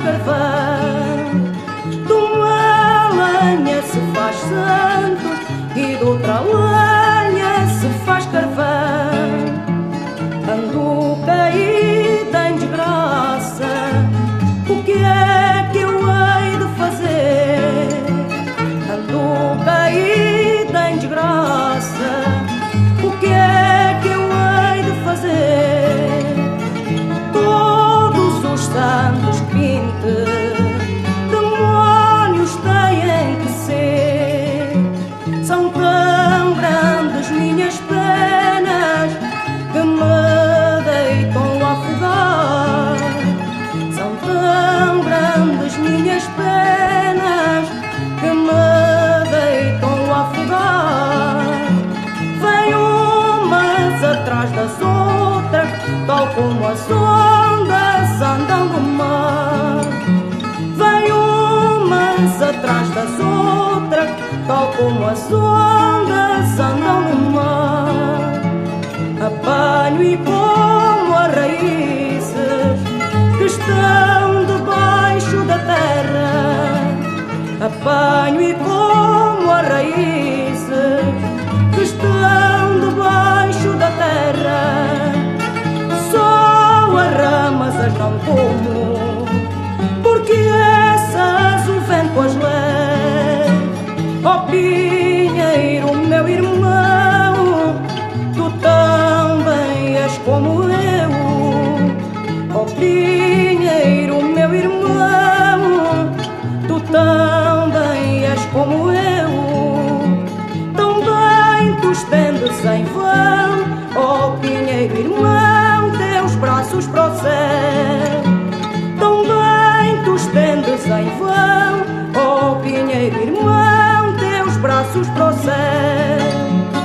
carvão. De uma lenha se faz santo e de outra lenha se faz carvão. Ando caída em desgraça, o que é que eu hei de fazer? Ando caída em desgraça, o que é que eu hei de fazer? Todos os santos pinte, demónios têm que ser. São tão grandes minhas penas que me deitam a afogar. São tão grandes minhas penas que me deitam a afogar. Vêm umas atrás das outras, tal como as ondas andam no mar. Vêm umas atrás das outras, tal como as ondas andam no mar. Apanho e como as raízes que estão debaixo da terra. Apanho e como as raízes que estão debaixo da terra. Só as ramas as não como, porque essas o vento as leva. Ó pinheiro, meu irmão, tu também és como eu. Ó pinheiro, meu irmão, tu também és como eu. Também tu estendes em vão, ó pinheiro, irmão, teus braços para o céu. Também tu estendes em vão, ó pinheiro, irmão, teus braços para o céu.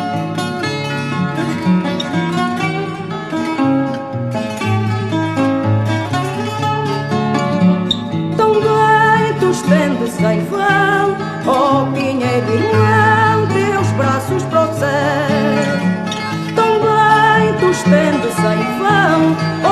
Também tu estendes em vão, ó pinheiro, irmão, teus braços para o céu. Também tu estendes em vão,